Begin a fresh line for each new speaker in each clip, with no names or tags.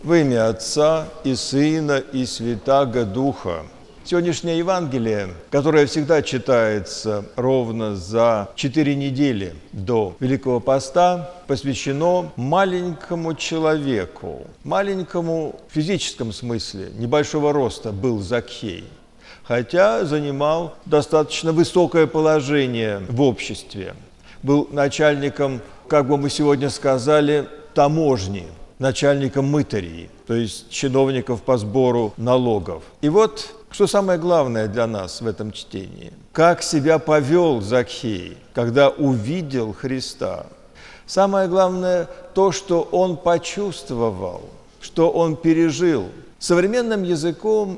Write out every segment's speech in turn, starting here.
Во имя Отца и Сына и Святаго Духа. Сегодняшнее Евангелие, которое всегда читается ровно за 4 недели до Великого Поста, посвящено маленькому человеку. Маленькому в физическом смысле, небольшого роста был Закхей, хотя занимал достаточно высокое положение в обществе. Был начальником, как бы мы сегодня сказали, таможни, начальником мытарей, то есть чиновников по сбору налогов. И вот, что самое главное для нас в этом чтении. Как себя повел Закхей, когда увидел Христа. Самое главное то, что он почувствовал, что он пережил. Современным языком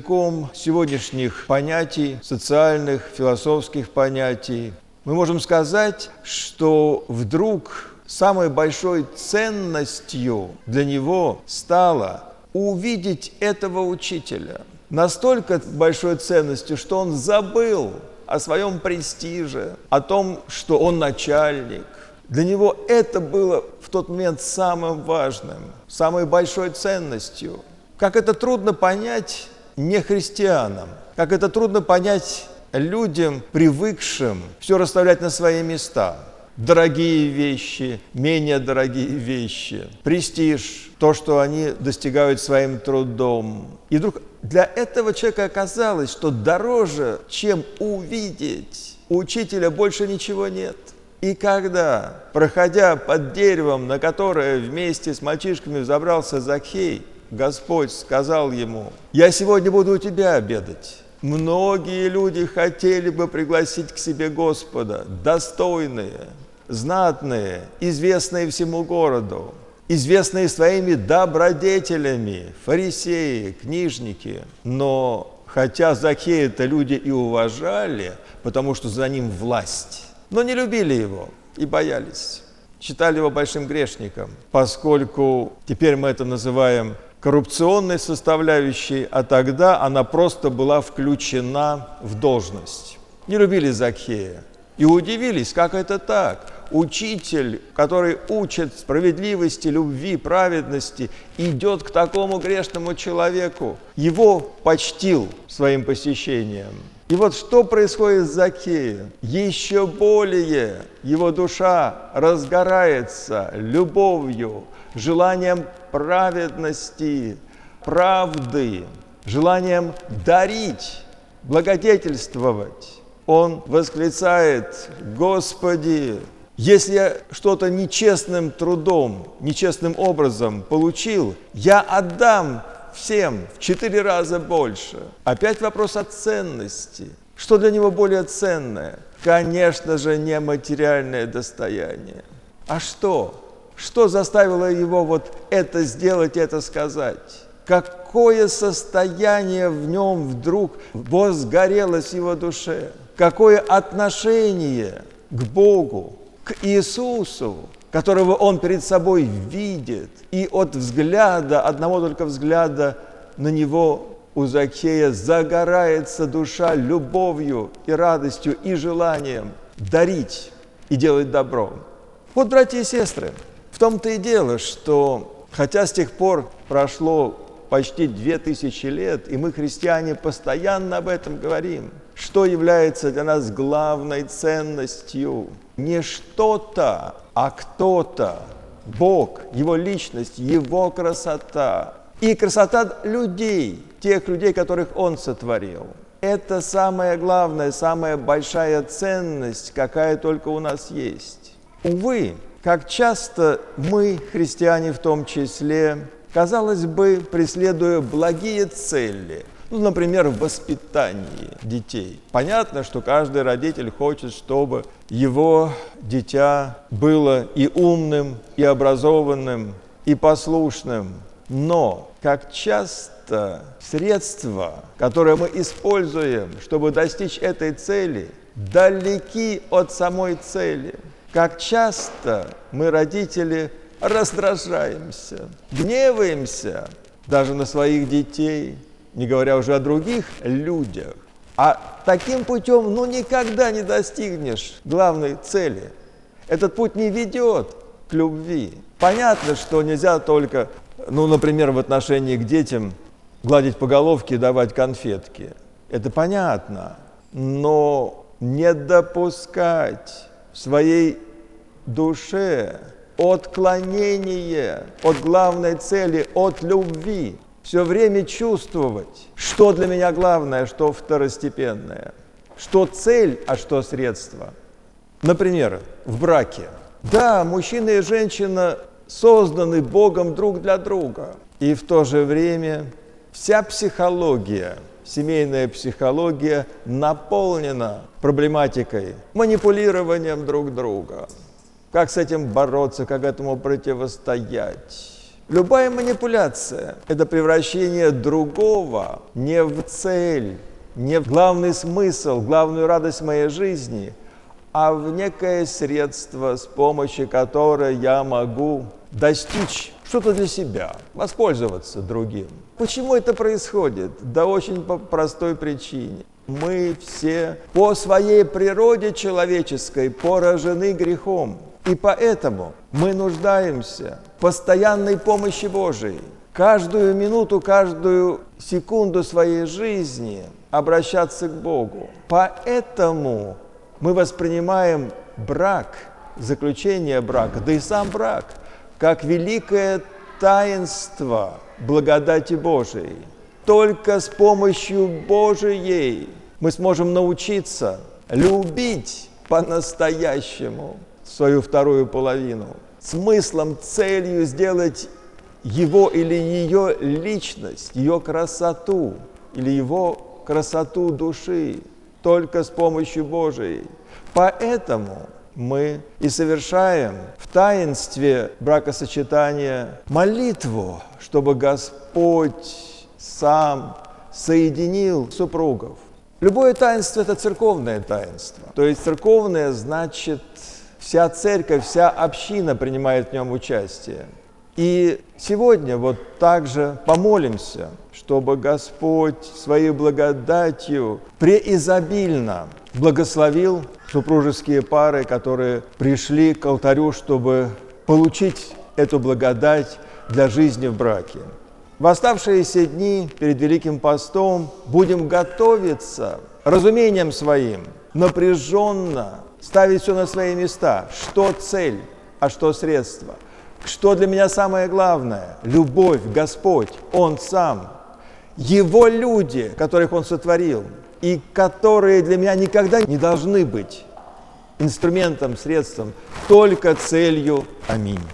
сегодняшних понятий, социальных, философских понятий, мы можем сказать, что вдруг самой большой ценностью для него стало увидеть этого учителя. Настолько большой ценностью, что он забыл о своем престиже, о том, что он начальник. Для него это было в тот момент самым важным, самой большой ценностью. Как это трудно понять нехристианам, как это трудно понять людям, привыкшим все расставлять на свои места. Дорогие вещи, менее дорогие вещи, престиж, то, что они достигают своим трудом. И вдруг для этого человека оказалось, что дороже, чем увидеть учителя, больше ничего нет. И когда, проходя под деревом, на которое вместе с мальчишками взобрался Закхей, Господь сказал ему: «Я сегодня буду у тебя обедать». Многие люди хотели бы пригласить к себе Господа, достойные, знатные, известные всему городу, известные своими добродетелями, фарисеи, книжники. Но хотя Закхея-то люди и уважали, потому что за ним власть, но не любили его и боялись. Считали его большим грешником, поскольку теперь мы это называем коррупционной составляющей, а тогда она просто была включена в должность. Не любили Закхея и удивились, как это так. Учитель, который учит справедливости, любви, праведности, идет к такому грешному человеку. Его почтил своим посещением. И вот что происходит с Закхеем? Еще более его душа разгорается любовью, желанием праведности, правды, желанием дарить, благодетельствовать. Он восклицает: «Господи, если я что-то нечестным трудом, нечестным образом получил, я отдам всем в 4 раза больше». Опять вопрос о ценности. Что для него более ценное? Конечно же, не материальное достояние. А что? Что заставило его вот это сделать, это сказать? Какое состояние в нем вдруг возгорелось в его душе? Какое отношение к Богу, к Иисусу, которого он перед собой видит, и от взгляда, одного только взгляда на него у Закхея загорается душа любовью и радостью и желанием дарить и делать добро. Вот, братья и сестры, в том-то и дело, что хотя с тех пор прошло почти 2000 лет, и мы, христиане, постоянно об этом говорим, что является для нас главной ценностью. Не что-то, а кто-то. Бог, Его личность, Его красота. И красота людей, тех людей, которых Он сотворил. Это самое главное, самая большая ценность, какая только у нас есть. Увы, как часто мы, христиане в том числе, казалось бы, преследуя благие цели, например, в воспитании детей. Понятно, что каждый родитель хочет, чтобы его дитя было и умным, и образованным, и послушным. Но как часто средства, которые мы используем, чтобы достичь этой цели, далеки от самой цели. Как часто мы, родители, раздражаемся, гневаемся даже на своих детей, не говоря уже о других людях. А таким путем никогда не достигнешь главной цели. Этот путь не ведет к любви. Понятно, что нельзя только Например, в отношении к детям гладить по головке и давать конфетки. Это понятно, но не допускать в своей душе отклонение от главной цели, от любви. Все время чувствовать, что для меня главное, что второстепенное, что цель, а что средство. Например, в браке. Да, мужчина и женщина созданы Богом друг для друга. И в то же время вся психология, семейная психология наполнена проблематикой, манипулированием друг друга. Как с этим бороться, как этому противостоять? Любая манипуляция – это превращение другого не в цель, не в главный смысл, главную радость моей жизни, а в некое средство, с помощью которого я могу достичь что-то для себя, воспользоваться другим. Почему это происходит? Да очень по простой причине. Мы все по своей природе человеческой поражены грехом. И поэтому мы нуждаемся в постоянной помощи Божией. Каждую минуту, каждую секунду своей жизни обращаться к Богу. Поэтому мы воспринимаем брак, заключение брака, да и сам брак, как великое таинство благодати Божией. Только с помощью Божией мы сможем научиться любить по-настоящему свою вторую половину, смыслом, целью сделать его или ее личность, ее красоту или его красоту души только с помощью Божией. Поэтому мы и совершаем в таинстве бракосочетания молитву, чтобы Господь сам соединил супругов. Любое таинство – это церковное таинство. То есть церковное значит вся церковь, вся община принимает в нем участие. И сегодня вот также помолимся, чтобы Господь своей благодатью преизобильно благословил супружеские пары, которые пришли к алтарю, чтобы получить эту благодать для жизни в браке. В оставшиеся дни перед Великим постом будем готовиться разумением своим, напряженно ставить все на свои места. Что цель, а что средство? Что для меня самое главное? Любовь, Господь, Он сам. Его люди, которых Он сотворил, и которые для меня никогда не должны быть инструментом, средством, только целью. Аминь.